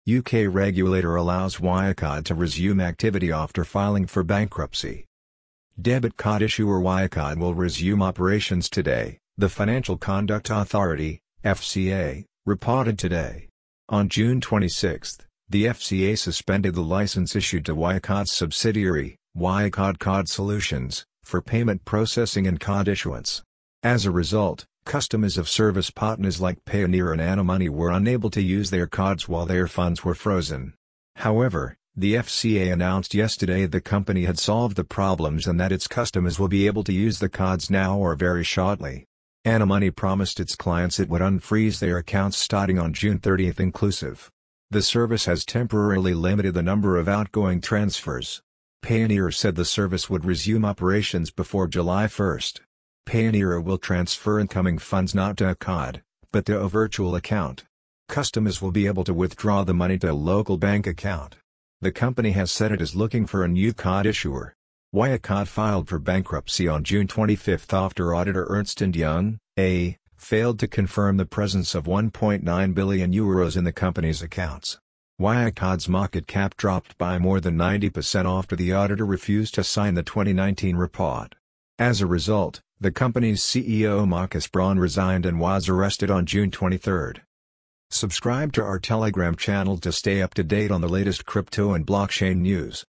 UK regulator allows Wirecard to resume activity after filing for bankruptcy. Debit card issuer Wirecard will resume operations today, the Financial Conduct Authority, FCA, reported today. On June 26, the FCA suspended the license issued to Wirecard's subsidiary, Wirecard Card Solutions, for payment processing and card issuance. As a result, customers of service partners like Payoneer and Anamoney were unable to use their cards while their funds were frozen. However, the FCA announced yesterday the company had solved the problems and that its customers will be able to use the cards now or very shortly. Anamoney promised its clients it would unfreeze their accounts starting on June 30 inclusive. The service has temporarily limited the number of outgoing transfers. Payoneer said the service would resume operations before July 1. Payoneer will transfer incoming funds not to a card, but to a virtual account. Customers will be able to withdraw the money to a local bank account. The company has said it is looking for a new card issuer. Wirecard filed for bankruptcy on June 25 after auditor Ernst & Young, A, failed to confirm the presence of €1.9 billion in the company's accounts. Wirecard's market cap dropped by more than 90% after the auditor refused to sign the 2019 report. As a result, the company's CEO Markus Braun resigned and was arrested on June 23. Subscribe to our Telegram channel to stay up to date on the latest crypto and blockchain news.